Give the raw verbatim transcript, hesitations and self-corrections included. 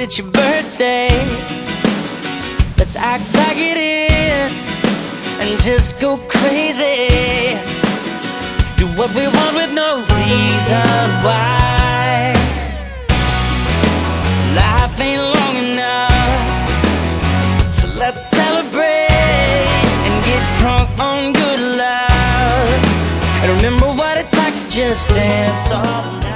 it's your birthday. Let's act like it is and just go crazy. Do what we want with no reason why. Life ain't long enough, so let's celebrate and get drunk on good love, and remember what it's like to just dance all night.